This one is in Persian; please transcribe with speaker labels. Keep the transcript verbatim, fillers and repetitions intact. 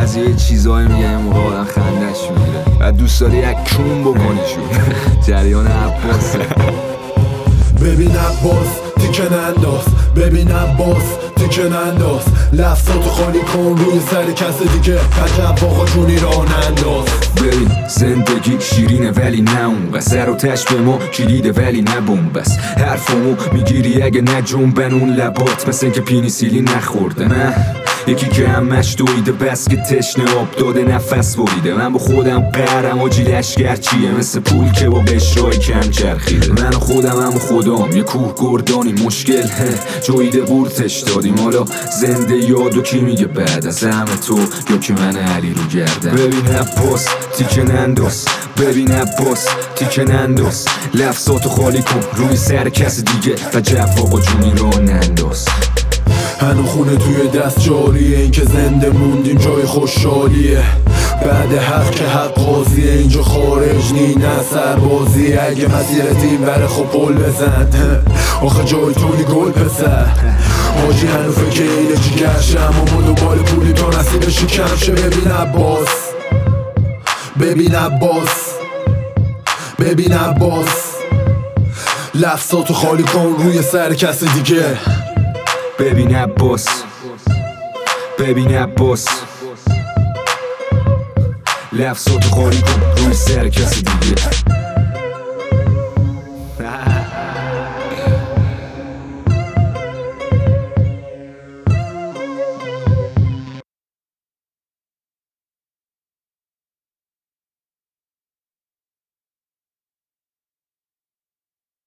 Speaker 1: بعضی یه چیزایی میگه یه موقع آدم خندش میگیره و دوست داری یک کون بکنیشون. جریان عباسه.
Speaker 2: ببین عباس تیکن انداز، ببین عباس تیکن انداز، لفظاتو خالی کن روی سر کس دیگه، عجب آقا جونی راه ننداز.
Speaker 1: ببین زندگی شیرینه ولی نه اون بس، سر و تش به ما کلیده ولی نه بومبس. حرفمو میگیری اگه نه جنبن اون لبات، مثل اینکه پینیسیلی نخورده. من یکی که همش دویده بس که تشنه آب داده نفس بریده. من با خودم قهرم آجی لشگر چیه، مثل پول که با قشرهای کم چرخیده. من و خودم هم و خودم یه کوه گردانی مشکل جویده بورتش دادیم. حالا زنده یادو کی میگه بعد از همه تو، یا که من علی رو گردم. ببین عباس تیکن انداز، ببین عباس تیکن انداز، لفظاتو خالی کن روی سر کس دیگه و جواب جونی رو ننداز.
Speaker 2: هنو خونه توی دست جاریه، این که زنده موندیم جای خوشحالیه. بعد حق که حق قاضیه، اینجا خارج نی نه سربازیه. اگه مسیرت این بره خب پل بزن، آخه جای توی گل پسر. آجی هنو فکر اینه جیگرشم، اما دنبال پولی تا نصیبشی کم شه. ببین عباس، ببین عباس، ببین عباس، لفظاتو خالی کن روی سر کس دیگه.
Speaker 1: ببین عباس، ببین عباس، لفظاتو خالی کن روی سر کسی دیگه.